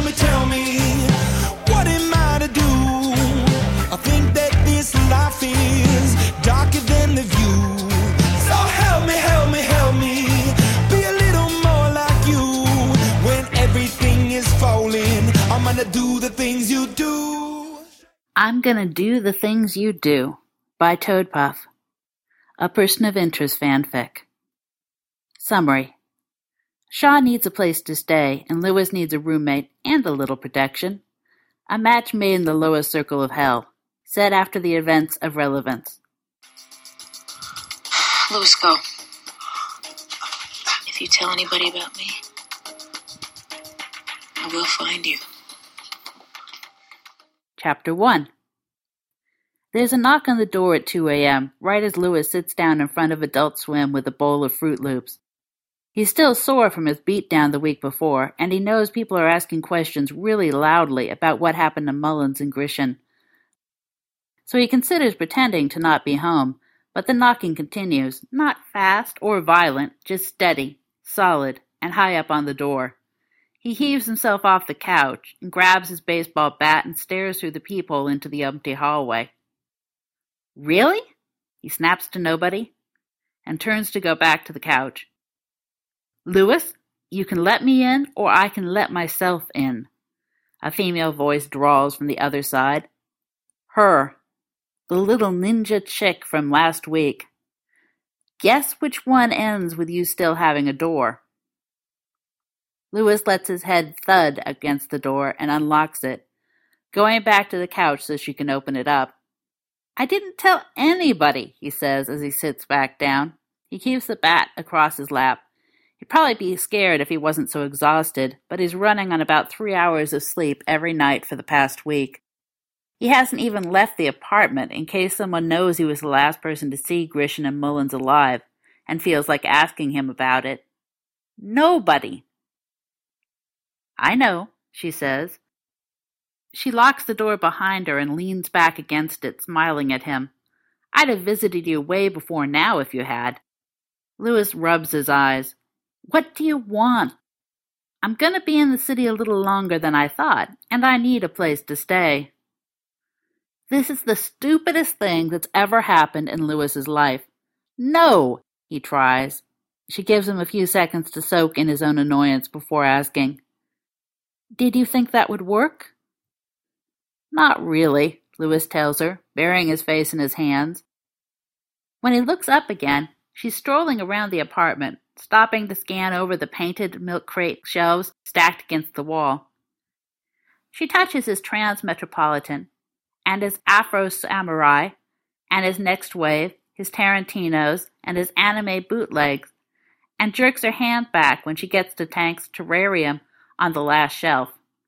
tell me, what am I to do? I think that this life is darker than the view. So help me, help me, help me, be a little more like you. When everything is falling, I'm gonna do the things you do. I'm Gonna Do the Things You Do by Toadpuff, a Person of Interest fanfic. Summary. Shaw needs a place to stay, and Lewis needs a roommate and a little protection. A match made in the lowest circle of hell, set after the events of relevance. Lewis, go. If you tell anybody about me, I will find you. Chapter 1. There's a knock on the door at 2 a.m., right as Lewis sits down in front of Adult Swim with a bowl of Fruit Loops. He's still sore from his beatdown the week before, and he knows people are asking questions really loudly about what happened to Mullins and Grishin. So he considers pretending to not be home, but the knocking continues, not fast or violent, just steady, solid, and high up on the door. He heaves himself off the couch and grabs his baseball bat and stares through the peephole into the empty hallway. Really? He snaps to nobody and turns to go back to the couch. Lewis, you can let me in, or I can let myself in. A female voice drawls from the other side. Her, the little ninja chick from last week. Guess which one ends with you still having a door? Lewis lets his head thud against the door and unlocks it, going back to the couch so she can open it up. I didn't tell anybody, he says as he sits back down. He keeps the bat across his lap. He'd probably be scared if he wasn't so exhausted, but he's running on about 3 hours of sleep every night for the past week. He hasn't even left the apartment in case someone knows he was the last person to see Grishin and Mullins alive and feels like asking him about it. Nobody. I know, she says. She locks the door behind her and leans back against it, smiling at him. I'd have visited you way before now if you had. Lewis rubs his eyes. What do you want? I'm going to be in the city a little longer than I thought, and I need a place to stay. This is the stupidest thing that's ever happened in Lewis's life. No, he tries. She gives him a few seconds to soak in his own annoyance before asking, Did you think that would work? Not really, Lewis tells her, burying his face in his hands. When he looks up again, she's strolling around the apartment, stopping to scan over the painted milk crate shelves stacked against the wall. She touches his Trans-Metropolitan, and his Afro Samurai, and his Next Wave, his Tarantinos, and his anime bootlegs, and jerks her hand back when she gets to Tank's terrarium on the last shelf.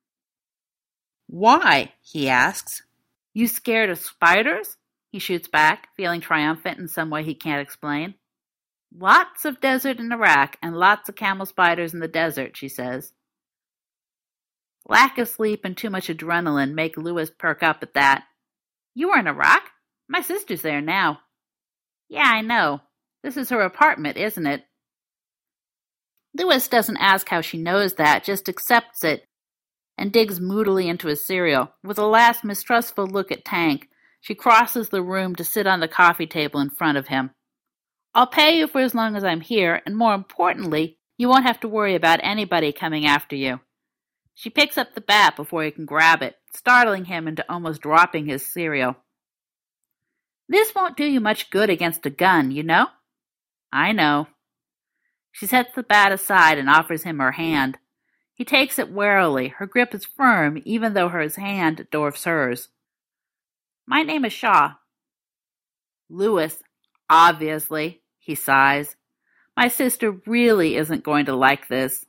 Why? He asks. You scared of spiders? He shoots back, feeling triumphant in some way he can't explain. Lots of desert in Iraq and lots of camel spiders in the desert, she says. Lack of sleep and too much adrenaline make Lewis perk up at that. You were in Iraq? My sister's there now. Yeah, I know. This is her apartment, isn't it? Lewis doesn't ask how she knows that, just accepts it, and digs moodily into his cereal. With a last mistrustful look at Tank, she crosses the room to sit on the coffee table in front of him. I'll pay you for as long as I'm here, and more importantly, you won't have to worry about anybody coming after you. She picks up the bat before he can grab it, startling him into almost dropping his cereal. This won't do you much good against a gun, you know? I know. She sets the bat aside and offers him her hand. He takes it warily. Her grip is firm, even though his hand dwarfs hers. My name is Shaw. Lewis, obviously, he sighs. My sister really isn't going to like this.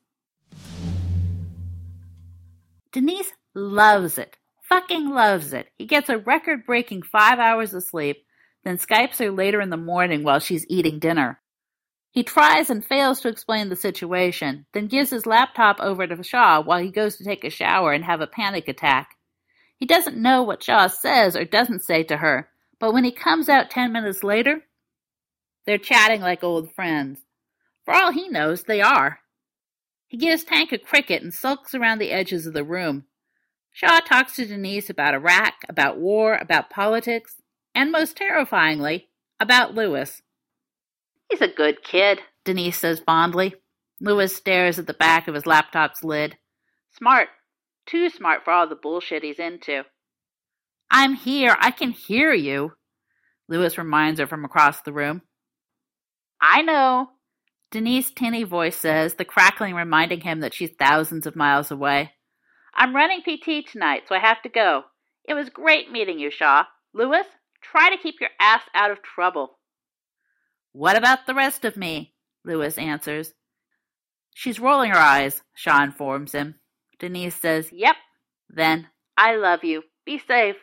Denise loves it. Fucking loves it. He gets a record-breaking 5 hours of sleep, then Skypes her later in the morning while she's eating dinner. He tries and fails to explain the situation, then gives his laptop over to Shaw while he goes to take a shower and have a panic attack. He doesn't know what Shaw says or doesn't say to her, but when he comes out 10 minutes later, they're chatting like old friends. For all he knows, they are. He gives Tank a cricket and sulks around the edges of the room. Shaw talks to Denise about Iraq, about war, about politics, and most terrifyingly, about Louis. He's a good kid, Denise says fondly. Louis stares at the back of his laptop's lid. Smart. Too smart for all the bullshit he's into. I'm here. I can hear you, Louis reminds her from across the room. I know, Denise's tinny voice says, the crackling reminding him that she's thousands of miles away. I'm running PT tonight, so I have to go. It was great meeting you, Shaw. Louis, try to keep your ass out of trouble. What about the rest of me? Louis answers. She's rolling her eyes, Shaw informs him. Denise says, Yep. Then, I love you. Be safe.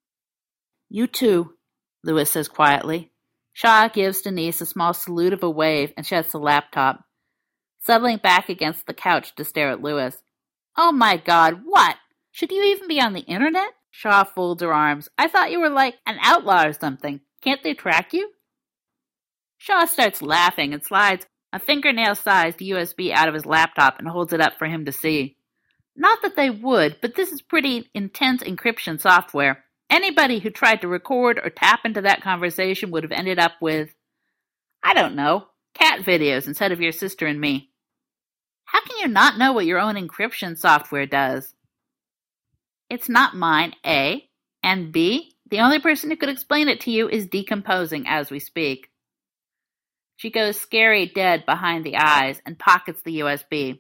You too, Louis says quietly. Shaw gives Denise a small salute of a wave and shuts the laptop, settling back against the couch to stare at Louis. Oh my God, what? Should you even be on the internet? Shaw folds her arms. I thought you were like an outlaw or something. Can't they track you? Shaw starts laughing and slides a fingernail-sized USB out of his laptop and holds it up for him to see. Not that they would, but this is pretty intense encryption software. Anybody who tried to record or tap into that conversation would have ended up with, I don't know, cat videos instead of your sister and me. How can you not know what your own encryption software does? It's not mine, A. And B, the only person who could explain it to you is decomposing as we speak. She goes scary dead behind the eyes and pockets the USB.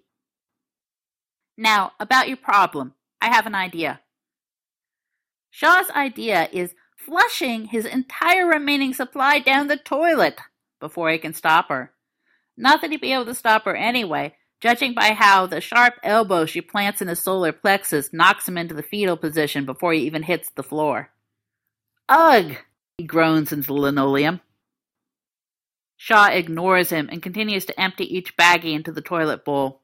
Now, about your problem. I have an idea. Shaw's idea is flushing his entire remaining supply down the toilet before he can stop her. Not that he'd be able to stop her anyway, judging by how the sharp elbow she plants in his solar plexus knocks him into the fetal position before he even hits the floor. Ugh! He groans into the linoleum. Shaw ignores him and continues to empty each baggie into the toilet bowl.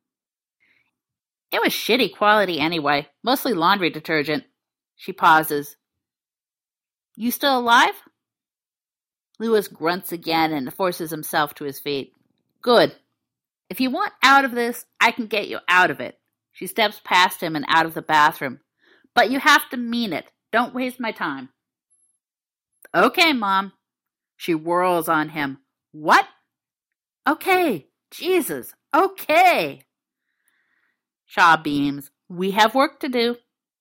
It was shitty quality anyway, mostly laundry detergent. She pauses. You still alive? Louis grunts again and forces himself to his feet. Good. If you want out of this, I can get you out of it. She steps past him and out of the bathroom. But you have to mean it. Don't waste my time. Okay, Mom. She whirls on him. What? Okay. Jesus. Okay. Shaw beams. We have work to do.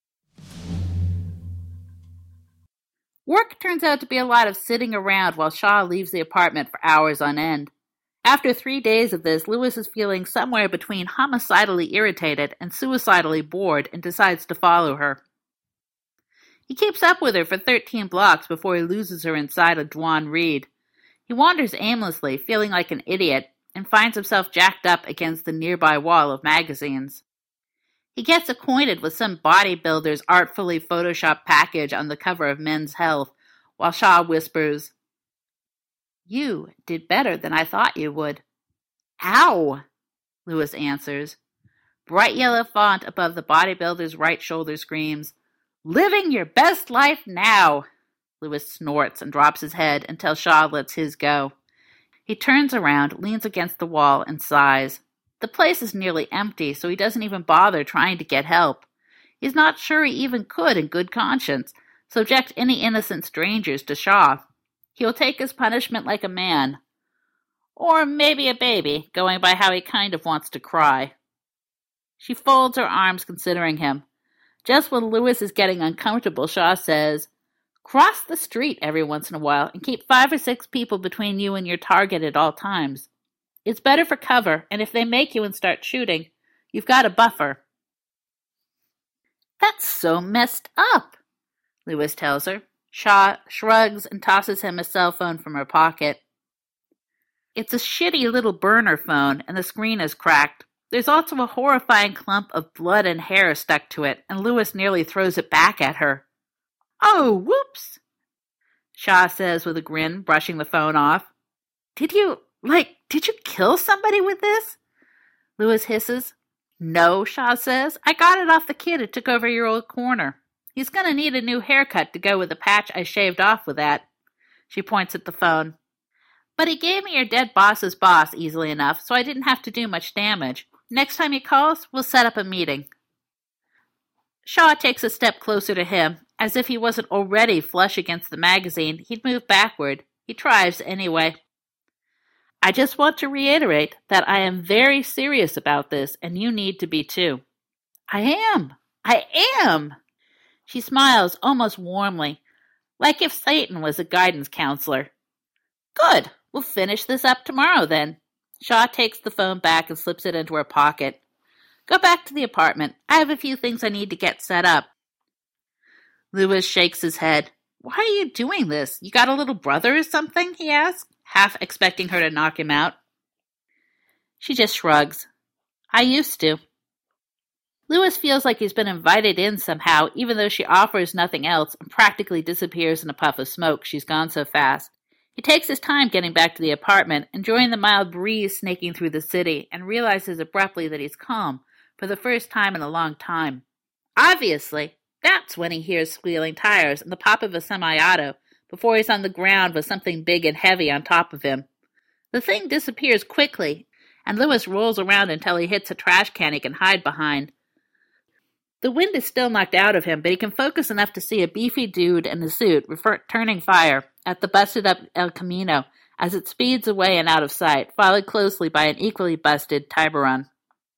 Work turns out to be a lot of sitting around while Shaw leaves the apartment for hours on end. After 3 days of this, Louis is feeling somewhere between homicidally irritated and suicidally bored and decides to follow her. He keeps up with her for 13 blocks before he loses her inside a Dwan Reed. He wanders aimlessly, feeling like an idiot, and finds himself jacked up against the nearby wall of magazines. He gets acquainted with some bodybuilder's artfully photoshopped package on the cover of Men's Health, while Shaw whispers, You did better than I thought you would. Ow! Louis answers. Bright yellow font above the bodybuilder's right shoulder screams, Living your best life now! Louis snorts and drops his head until Shaw lets his go. He turns around, leans against the wall, and sighs. The place is nearly empty, so he doesn't even bother trying to get help. He's not sure he even could in good conscience subject any innocent strangers to Shaw. He'll take his punishment like a man. Or maybe a baby, going by how he kind of wants to cry. She folds her arms considering him. Just when Louis is getting uncomfortable, Shaw says, Cross the street every once in a while and keep 5 or 6 people between you and your target at all times. It's better for cover, and if they make you and start shooting, you've got a buffer. That's so messed up, Louis tells her. Shaw shrugs and tosses him a cell phone from her pocket. It's a shitty little burner phone, and the screen is cracked. There's also a horrifying clump of blood and hair stuck to it, and Louis nearly throws it back at her. Oh, whoops, Shaw says with a grin, brushing the phone off. Did you kill somebody with this? Louis hisses. No, Shaw says. I got it off the kid who took over your old corner. He's going to need a new haircut to go with the patch I shaved off with that. She points at the phone. But he gave me your dead boss's boss easily enough, so I didn't have to do much damage. Next time he calls, we'll set up a meeting. Shaw takes a step closer to him, as if he wasn't already flush against the magazine. He'd move backward. He tries anyway. I just want to reiterate that I am very serious about this, and you need to be too. I am! She smiles almost warmly, like if Satan was a guidance counselor. Good! We'll finish this up tomorrow, then. Shaw takes the phone back and slips it into her pocket. Go back to the apartment. I have a few things I need to get set up. Lewis shakes his head. Why are you doing this? You got a little brother or something? He asks, half expecting her to knock him out. She just shrugs. I used to. Lewis feels like he's been invited in somehow, even though she offers nothing else and practically disappears in a puff of smoke. She's gone so fast. He takes his time getting back to the apartment, enjoying the mild breeze snaking through the city, and realizes abruptly that he's calm for the first time in a long time. Obviously, that's when he hears squealing tires and the pop of a semi-auto before he's on the ground with something big and heavy on top of him. The thing disappears quickly, and Lewis rolls around until he hits a trash can he can hide behind. The wind is still knocked out of him, but he can focus enough to see a beefy dude in a suit returning fire at the busted-up El Camino as it speeds away and out of sight, followed closely by an equally busted Tiburon.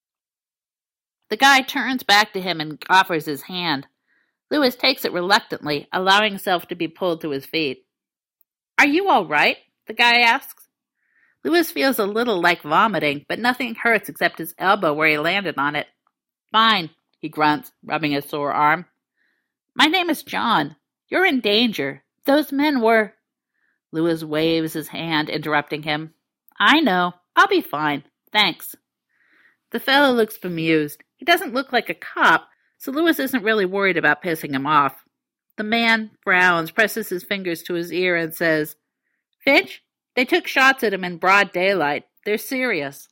The guy turns back to him and offers his hand. Lewis takes it reluctantly, allowing himself to be pulled to his feet. Are you all right? The guy asks. Lewis feels a little like vomiting, but nothing hurts except his elbow where he landed on it. Fine, he grunts, rubbing his sore arm. My name is John. You're in danger. Those men were... Lewis waves his hand, interrupting him. I know. I'll be fine. Thanks. The fellow looks bemused. He doesn't look like a cop, so Lewis isn't really worried about pissing him off. The man frowns, presses his fingers to his ear, and says, Finch, they took shots at him in broad daylight. They're serious.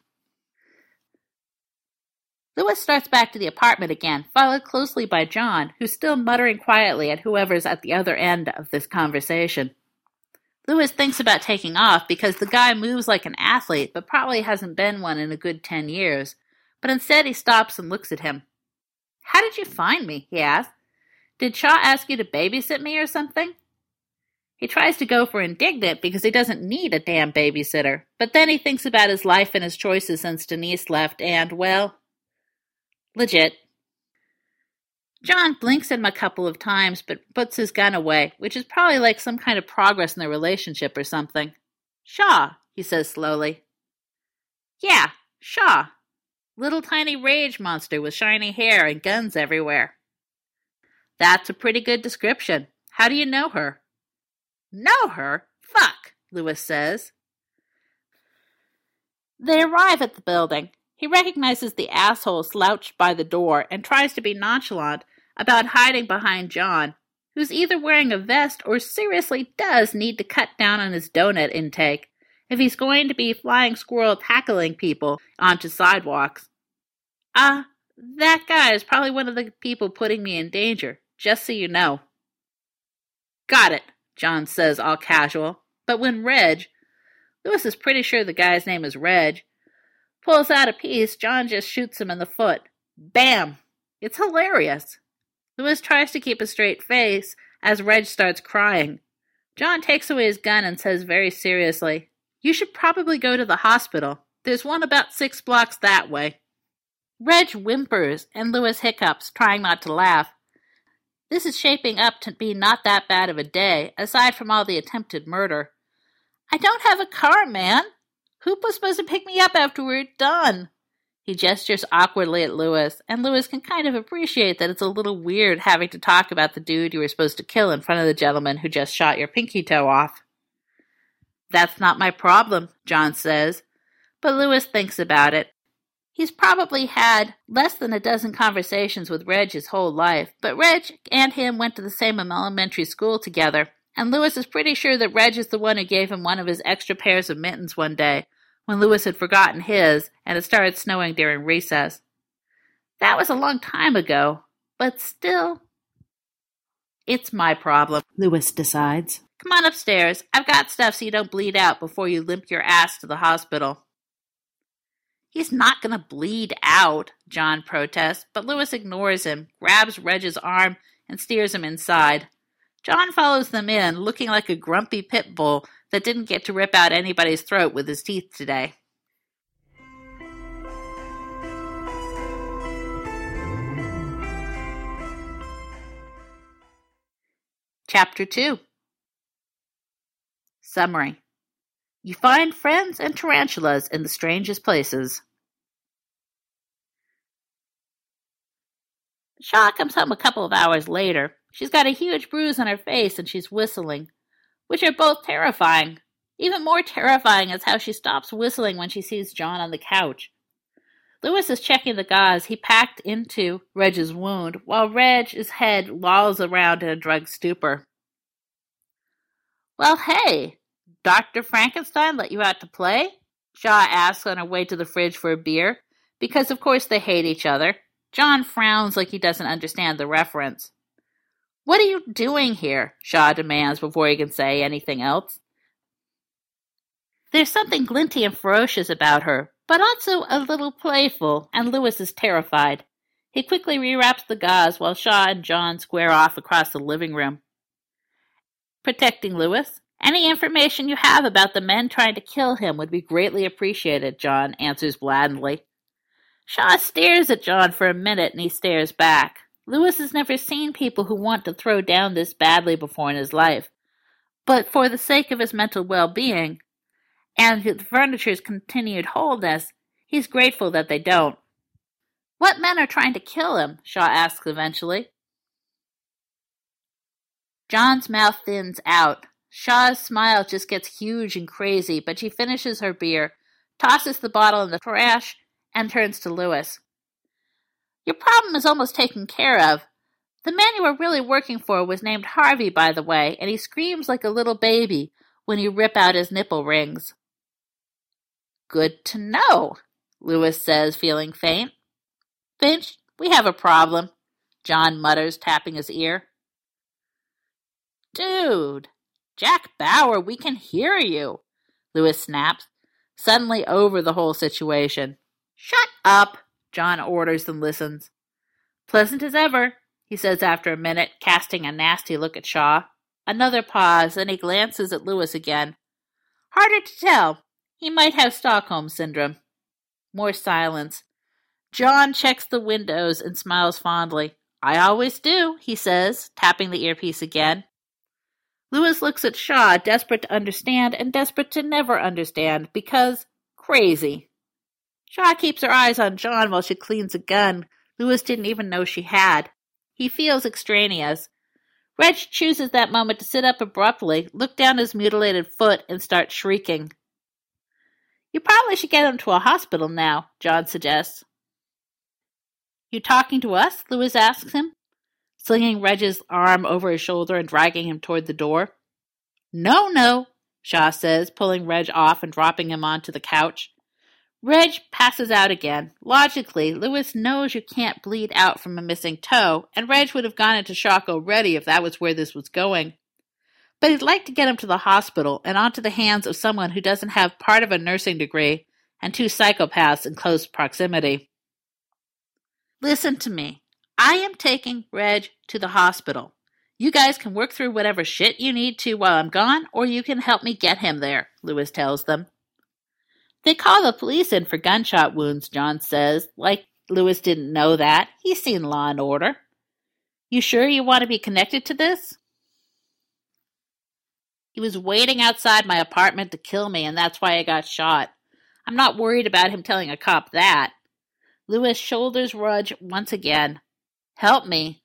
Lewis starts back to the apartment again, followed closely by John, who's still muttering quietly at whoever's at the other end of this conversation. Lewis thinks about taking off because the guy moves like an athlete, but probably hasn't been one in a good 10 years. But instead he stops and looks at him. How did you find me? He asks. Did Shaw ask you to babysit me or something? He tries to go for indignant because he doesn't need a damn babysitter, but then he thinks about his life and his choices since Denise left and, well, legit. John blinks at him a couple of times but puts his gun away, which is probably like some kind of progress in their relationship or something. Shaw, he says slowly. Yeah, Shaw. Little tiny rage monster with shiny hair and guns everywhere. That's a pretty good description. How do you know her? Know her? Fuck, Lewis says. They arrive at the building. He recognizes the asshole slouched by the door and tries to be nonchalant about hiding behind John, who's either wearing a vest or seriously does need to cut down on his donut intake if he's going to be flying squirrel tackling people onto sidewalks. That guy is probably one of the people putting me in danger, just so you know. Got it, John says all casual, but when Reg, Lewis is pretty sure the guy's name is Reg, pulls out a piece, John just shoots him in the foot. Bam! It's hilarious. Lewis tries to keep a straight face as Reg starts crying. John takes away his gun and says very seriously, You should probably go to the hospital. There's one about 6 blocks that way. Reg whimpers and Lewis hiccups, trying not to laugh. This is shaping up to be not that bad of a day, aside from all the attempted murder. I don't have a car, man. Who was supposed to pick me up after we're done? He gestures awkwardly at Lewis, and Lewis can kind of appreciate that it's a little weird having to talk about the dude you were supposed to kill in front of the gentleman who just shot your pinky toe off. That's not my problem, John says, but Lewis thinks about it. He's probably had less than a dozen conversations with Reg his whole life, but Reg and him went to the same elementary school together, and Lewis is pretty sure that Reg is the one who gave him one of his extra pairs of mittens one day, when Lewis had forgotten his, and it started snowing during recess. That was a long time ago, but still... It's my problem, Lewis decides. Come on upstairs. I've got stuff so you don't bleed out before you limp your ass to the hospital. He's not going to bleed out, John protests, but Louis ignores him, grabs Reg's arm, and steers him inside. John follows them in, looking like a grumpy pit bull that didn't get to rip out anybody's throat with his teeth today. Chapter 2. Summary. You find friends and tarantulas in the strangest places. Shaw comes home a couple of hours later. She's got a huge bruise on her face and she's whistling, which are both terrifying. Even more terrifying is how she stops whistling when she sees John on the couch. Louis is checking the gauze he packed into Reg's wound, while Reg's head lolls around in a drugged stupor. Well, hey, Dr. Frankenstein let you out to play? Shaw asks on her way to the fridge for a beer, because of course they hate each other. John frowns like he doesn't understand the reference. What are you doing here? Shaw demands before he can say anything else. There's something glinty and ferocious about her, but also a little playful, and Louis is terrified. He quickly rewraps the gauze while Shaw and John square off across the living room. Protecting Louis? Any information you have about the men trying to kill him would be greatly appreciated, John answers blandly. Shaw stares at John for a minute and he stares back. Louis has never seen people who want to throw down this badly before in his life. But for the sake of his mental well-being and the furniture's continued wholeness, he's grateful that they don't. What men are trying to kill him? Shaw asks eventually. John's mouth thins out. Shaw's smile just gets huge and crazy, but she finishes her beer, tosses the bottle in the trash, and turns to Louis. Your problem is almost taken care of. The man you were really working for was named Harvey, by the way, and he screams like a little baby when you rip out his nipple rings. Good to know, Louis says, feeling faint. Finch, we have a problem, John mutters, tapping his ear. Dude, Jack Bauer, we can hear you, Louis snaps, suddenly over the whole situation. Shut up, John orders and listens. Pleasant as ever, he says after a minute, casting a nasty look at Shaw. Another pause, then he glances at Louis again. Harder to tell. He might have Stockholm Syndrome. More silence. John checks the windows and smiles fondly. I always do, he says, tapping the earpiece again. Louis looks at Shaw, desperate to understand and desperate to never understand, because crazy. Shaw keeps her eyes on John while she cleans a gun Louis didn't even know she had. He feels extraneous. Reg chooses that moment to sit up abruptly, look down his mutilated foot, and start shrieking. You probably should get him to a hospital now, John suggests. You talking to us? Louis asks him, slinging Reg's arm over his shoulder and dragging him toward the door. No, Shaw says, pulling Reg off and dropping him onto the couch. Reg passes out again. Logically, Louis knows you can't bleed out from a missing toe, and Reg would have gone into shock already if that was where this was going. But he'd like to get him to the hospital and onto the hands of someone who doesn't have part of a nursing degree and two psychopaths in close proximity. Listen to me. I am taking Reg to the hospital. You guys can work through whatever shit you need to while I'm gone, or you can help me get him there, Louis tells them. They call the police in for gunshot wounds, John says, like Louis didn't know that. He's seen Law and Order. You sure you want to be connected to this? He was waiting outside my apartment to kill me, and that's why I got shot. I'm not worried about him telling a cop that. Louis shoulders Reg once again. Help me.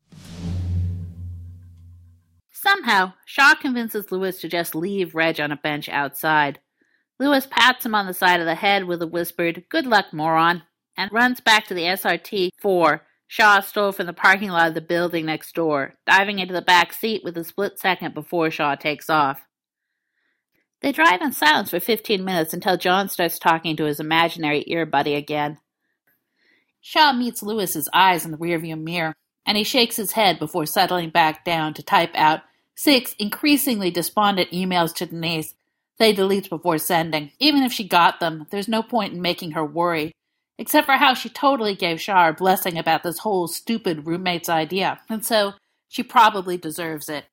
Somehow, Shaw convinces Louis to just leave Reg on a bench outside. Louis pats him on the side of the head with a whispered, "Good luck, moron," and runs back to the SRT-4 Shaw stole from the parking lot of the building next door, diving into the back seat with a split second before Shaw takes off. They drive in silence for 15 minutes until John starts talking to his imaginary ear buddy again. Shaw meets Louis's eyes in the rearview mirror, and he shakes his head before settling back down to type out 6 increasingly despondent emails to Denise, Say deletes before sending. Even if she got them, there's no point in making her worry. Except for how she totally gave Shaw her blessing about this whole stupid roommate's idea. And so, she probably deserves it.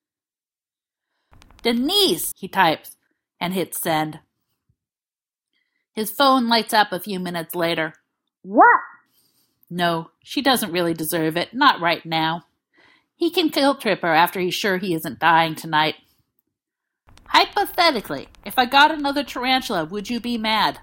Denise, he types, and hits send. His phone lights up a few minutes later. What? No, she doesn't really deserve it. Not right now. He can guilt trip her after he's sure he isn't dying tonight. Hypothetically, if I got another tarantula, would you be mad?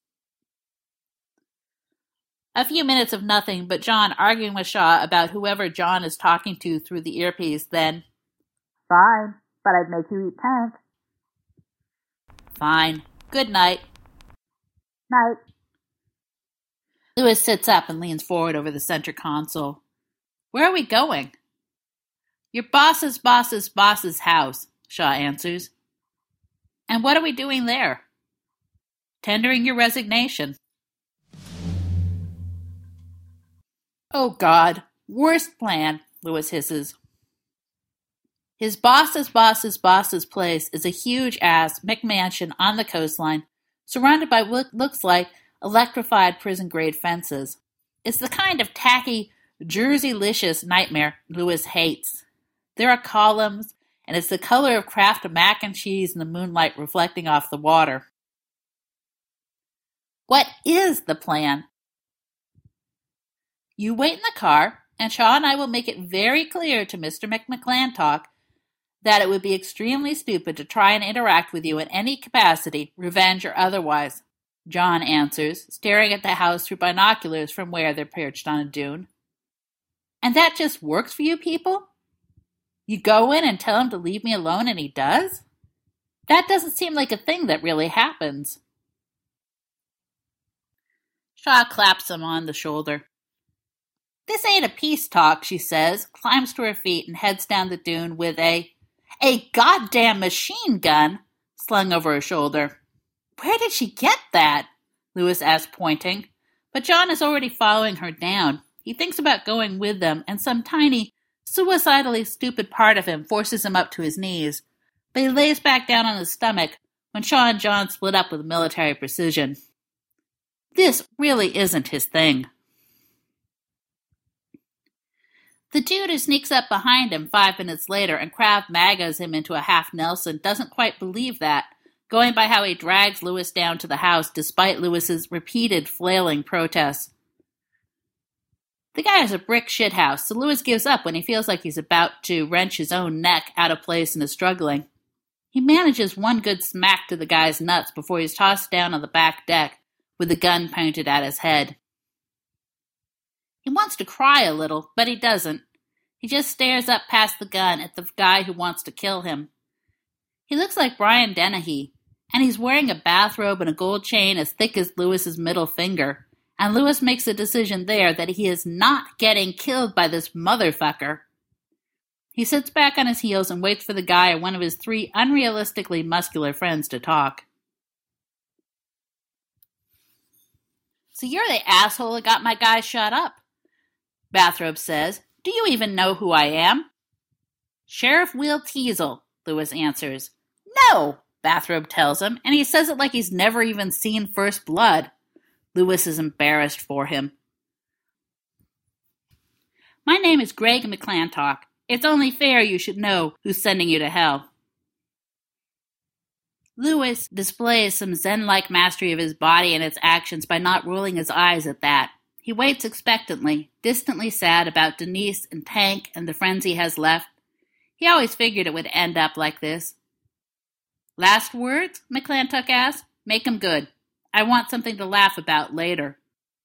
A few minutes of nothing but John arguing with Shaw about whoever John is talking to through the earpiece, then, Fine, but I'd make you eat tank. Fine. Good night. Night. Lewis sits up and leans forward over the center console. Where are we going? Your boss's house, Shaw answers. And what are we doing there? Tendering your resignation. Oh, God. Worst plan, Lewis hisses. His boss's place is a huge-ass McMansion on the coastline, surrounded by what looks like electrified prison-grade fences. It's the kind of tacky, Jersey-licious nightmare Lewis hates. There are columns, and it's the color of Kraft mac and cheese in the moonlight reflecting off the water. What is the plan? You wait in the car, and Shaw and I will make it very clear to Mr. McClantalk that it would be extremely stupid to try and interact with you in any capacity, revenge or otherwise, John answers, staring at the house through binoculars from where they're perched on a dune. And that just works for you people? You go in and tell him to leave me alone and he does? That doesn't seem like a thing that really happens. Shaw claps him on the shoulder. This ain't a peace talk, she says, climbs to her feet and heads down the dune with a goddamn machine gun slung over her shoulder. Where did she get that? Lewis asks, pointing. But John is already following her down. He thinks about going with them, and some tiny, suicidally stupid part of him forces him up to his knees. But he lays back down on his stomach when Shaw and John split up with military precision. This really isn't his thing. The dude who sneaks up behind him 5 minutes later and Krav Magas him into a half Nelson doesn't quite believe that, going by how he drags Lewis down to the house despite Lewis's repeated flailing protests. The guy has a brick shithouse, so Lewis gives up when he feels like he's about to wrench his own neck out of place and is struggling. He manages one good smack to the guy's nuts before he's tossed down on the back deck with the gun pointed at his head. He wants to cry a little, but he doesn't. He just stares up past the gun at the guy who wants to kill him. He looks like Brian Dennehy, and he's wearing a bathrobe and a gold chain as thick as Lewis's middle finger, and Lewis makes a decision there that he is not getting killed by this motherfucker. He sits back on his heels and waits for the guy or one of his 3 unrealistically muscular friends to talk. So you're the asshole that got my guy shot up, Bathrobe says. Do you even know who I am? Sheriff Will Teasel, Lewis answers. No, Bathrobe tells him, and he says it like he's never even seen First Blood. Lewis is embarrassed for him. My name is Greg McClantalk. It's only fair you should know who's sending you to hell. Lewis displays some Zen-like mastery of his body and its actions by not rolling his eyes at that. He waits expectantly, distantly sad about Denise and Tank and the friends he has left. He always figured it would end up like this. Last words? McClantalk asks. Make 'em good. I want something to laugh about later.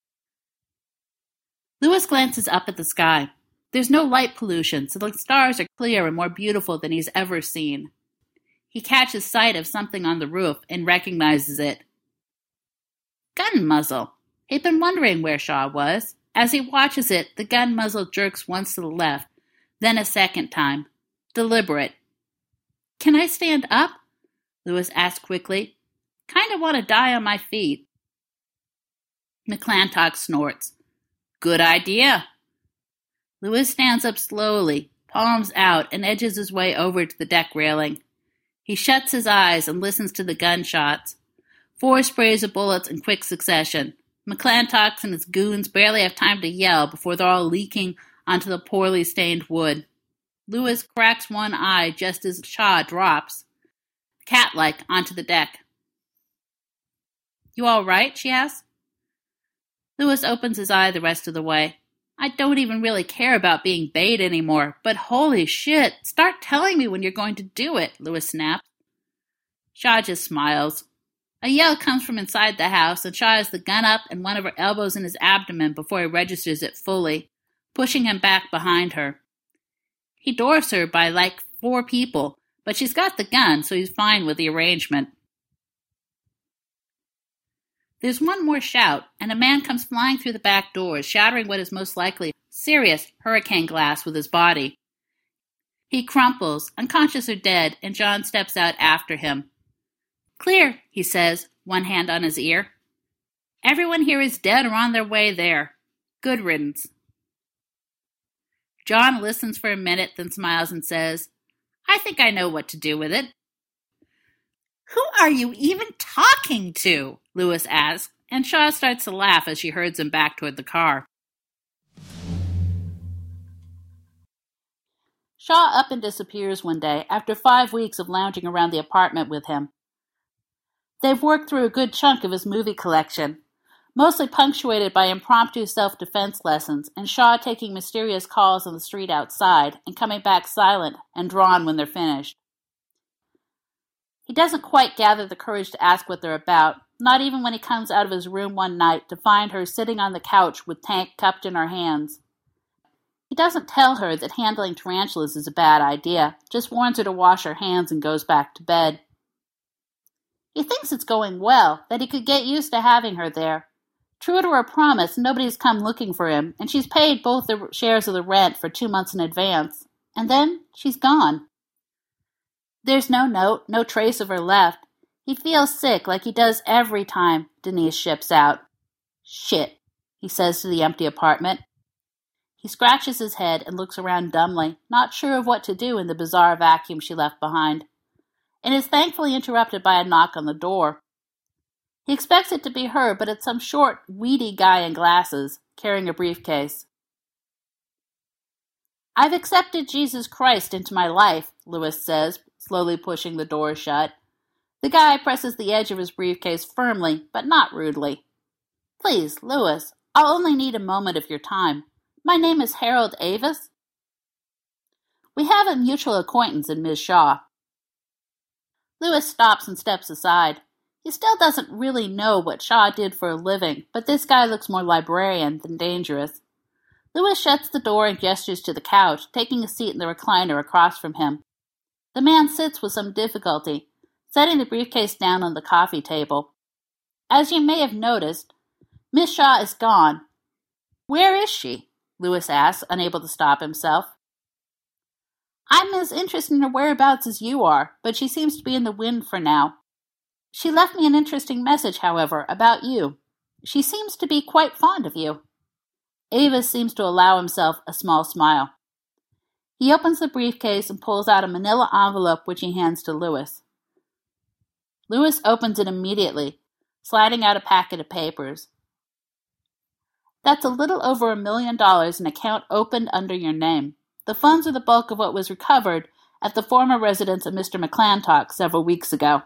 Lewis glances up at the sky. There's no light pollution, so the stars are clear and more beautiful than he's ever seen. He catches sight of something on the roof and recognizes it. Gun muzzle. He'd been wondering where Shaw was. As he watches it, the gun muzzle jerks once to the left, then a second time. Deliberate. Can I stand up? Lewis asks quickly. Kind of want to die on my feet. McClantalk snorts. Good idea. Lewis stands up slowly, palms out, and edges his way over to the deck railing. He shuts his eyes and listens to the gunshots. 4 sprays of bullets in quick succession. McClintock and his goons barely have time to yell before they're all leaking onto the poorly stained wood. Lewis cracks one eye just as Shaw drops, cat-like, onto the deck. "You all right?" she asks. Lewis opens his eye the rest of the way. "I don't even really care about being bait anymore, but holy shit, start telling me when you're going to do it," Lewis snaps. Shaw just smiles. A yell comes from inside the house, and Shaw has the gun up and one of her elbows in his abdomen before he registers it fully, pushing him back behind her. He dwarfs her by like 4 people, but she's got the gun, so he's fine with the arrangement. There's one more shout, and a man comes flying through the back doors, shattering what is most likely serious hurricane glass with his body. He crumples, unconscious or dead, and John steps out after him. "Clear," he says, one hand on his ear. "Everyone here is dead or on their way there. Good riddance." John listens for a minute, then smiles and says, "I think I know what to do with it." "Who are you even talking to?" Lewis asks, and Shaw starts to laugh as she herds him back toward the car. Shaw up and disappears one day after 5 weeks of lounging around the apartment with him. They've worked through a good chunk of his movie collection, mostly punctuated by impromptu self-defense lessons and Shaw taking mysterious calls on the street outside and coming back silent and drawn when they're finished. He doesn't quite gather the courage to ask what they're about, not even when he comes out of his room one night to find her sitting on the couch with Tank cupped in her hands. He doesn't tell her that handling tarantulas is a bad idea, just warns her to wash her hands and goes back to bed. He thinks it's going well, that he could get used to having her there. True to her promise, nobody's come looking for him, and she's paid both the shares of the rent for 2 months in advance. And then she's gone. There's no note, no trace of her left. He feels sick, like he does every time Denise ships out. "Shit," he says to the empty apartment. He scratches his head and looks around dumbly, not sure of what to do in the bizarre vacuum she left behind, and is thankfully interrupted by a knock on the door. He expects it to be her, but it's some short, weedy guy in glasses, carrying a briefcase. "I've accepted Jesus Christ into my life," Lewis says, slowly pushing the door shut. The guy presses the edge of his briefcase firmly, but not rudely. "Please, Lewis, I'll only need a moment of your time. My name is Harold Avis." "We have a mutual acquaintance in Ms. Shaw." Lewis stops and steps aside. He still doesn't really know what Shaw did for a living, but this guy looks more librarian than dangerous. Lewis shuts the door and gestures to the couch, taking a seat in the recliner across from him. The man sits with some difficulty, setting the briefcase down on the coffee table. As you may have noticed, Miss Shaw is gone. "Where is she?" Lewis asks, unable to stop himself. "I'm as interested in her whereabouts as you are, but she seems to be in the wind for now. She left me an interesting message, however, about you. She seems to be quite fond of you." Avis seems to allow himself a small smile. He opens the briefcase and pulls out a manila envelope which he hands to Lewis. Lewis opens it immediately, sliding out a packet of papers. "That's a little over $1 million in account opened under your name. The funds are the bulk of what was recovered at the former residence of Mr. McClintock several weeks ago.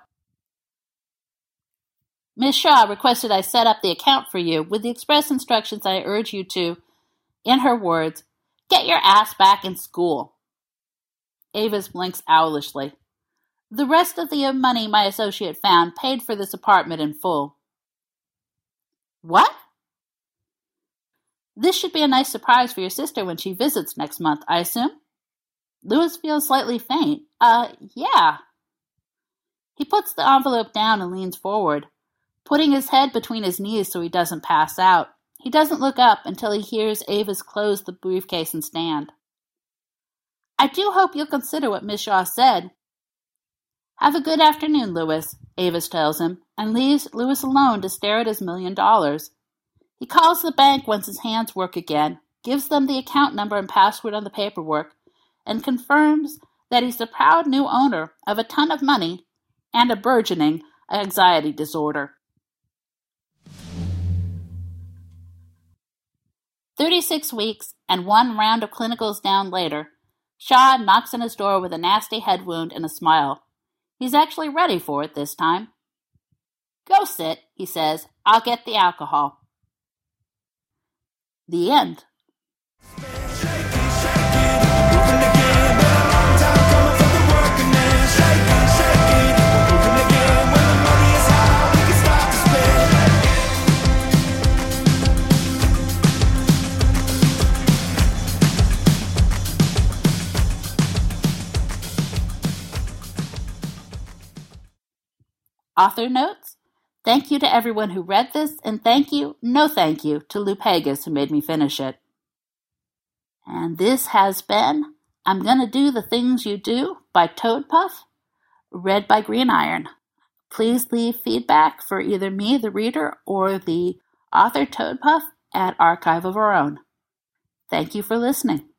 Miss Shaw requested I set up the account for you with the express instructions I urge you to, in her words, get your ass back in school." Avis blinks owlishly. "The rest of the money my associate found paid for this apartment in full." "What?" "This should be a nice surprise for your sister when she visits next month, I assume?" Lewis feels slightly faint. Yeah. He puts the envelope down and leans forward, putting his head between his knees so he doesn't pass out. He doesn't look up until he hears Avis close the briefcase and stand. "I do hope you'll consider what Miss Shaw said." "Have a good afternoon, Lewis," Avis tells him, and leaves Lewis alone to stare at his $1 million. He calls the bank once his hands work again, gives them the account number and password on the paperwork, and confirms that he's the proud new owner of a ton of money and a burgeoning anxiety disorder. 36 weeks and 1 round of clinicals down later, Shaw knocks on his door with a nasty head wound and a smile. He's actually ready for it this time. "Go sit," he says. "I'll get the alcohol." The end. Author notes: thank you to everyone who read this, and thank you, no thank you, to Lou Pegas who made me finish it. And this has been I'm Gonna Do the Things You Do by Toadpuff, read by Green Iron. Please leave feedback for either me, the reader, or the author Toadpuff at Archive of Our Own. Thank you for listening.